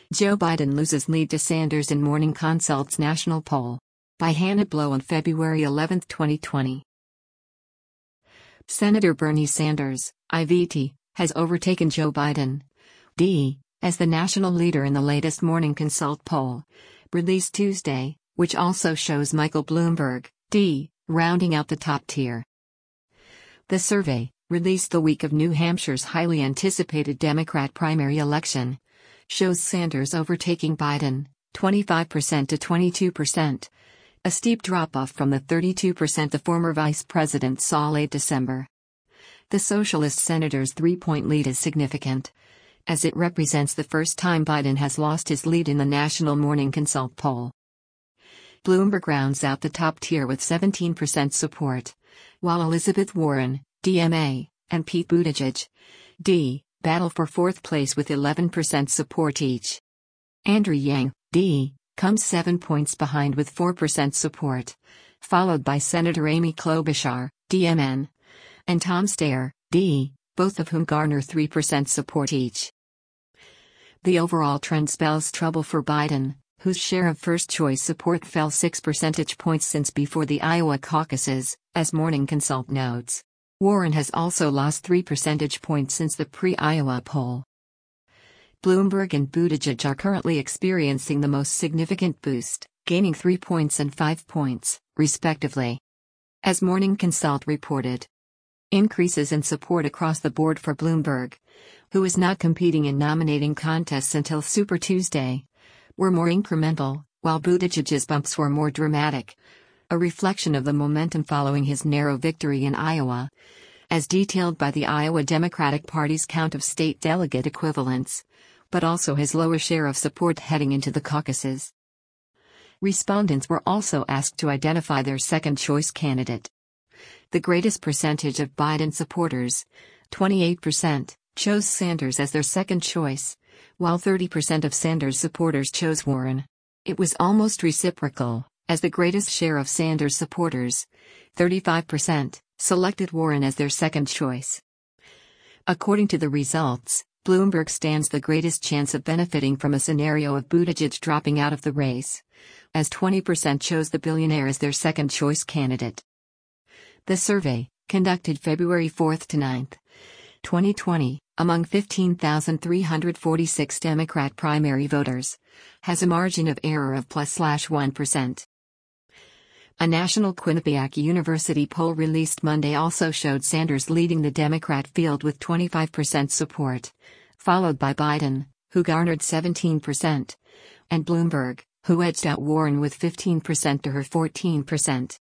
Joe Biden loses lead to Sanders in Morning Consult's national poll. By Hannah Blow on February 11, 2020. Senator Bernie Sanders, IVT, has overtaken Joe Biden, D, as the national leader in the latest Morning Consult poll, released Tuesday, which also shows Michael Bloomberg, D, rounding out the top tier. The survey, released the week of New Hampshire's highly anticipated Democrat primary election, shows Sanders overtaking Biden, 25% to 22%, a steep drop-off from the 32% the former vice president saw late December. The socialist senator's 3-point lead is significant, as it represents the first time Biden has lost his lead in the national Morning Consult poll. Bloomberg rounds out the top tier with 17% support, while Elizabeth Warren, DMA, and Pete Buttigieg, D, battle for fourth place with 11% support each. Andrew Yang, D, comes 7 points behind with 4% support, followed by Senator Amy Klobuchar, DMN, and Tom Steyer, D, both of whom garner 3% support each. The overall trend spells trouble for Biden, whose share of first-choice support fell 6 percentage points since before the Iowa caucuses, as Morning Consult notes. Warren has also lost 3 percentage points since the pre-Iowa poll. Bloomberg and Buttigieg are currently experiencing the most significant boost, gaining 3 points and 5 points, respectively. As Morning Consult reported, increases in support across the board for Bloomberg, who is not competing in nominating contests until Super Tuesday, were more incremental, while Buttigieg's bumps were more dramatic, a reflection of the momentum following his narrow victory in Iowa, as detailed by the Iowa Democratic Party's count of state delegate equivalents, but also his lower share of support heading into the caucuses. Respondents were also asked to identify their second-choice candidate. The greatest percentage of Biden supporters, 28%, chose Sanders as their second choice, while 30% of Sanders supporters chose Warren. It was almost reciprocal, as the greatest share of Sanders supporters, 35%, selected Warren as their second choice. According to the results, Bloomberg stands the greatest chance of benefiting from a scenario of Buttigieg dropping out of the race, as 20% chose the billionaire as their second-choice candidate. The survey, conducted February 4 to 9, 2020, among 15,346 Democrat primary voters, has a margin of error of +1%. A national Quinnipiac University poll released Monday also showed Sanders leading the Democrat field with 25% support, followed by Biden, who garnered 17%, and Bloomberg, who edged out Warren with 15% to her 14%.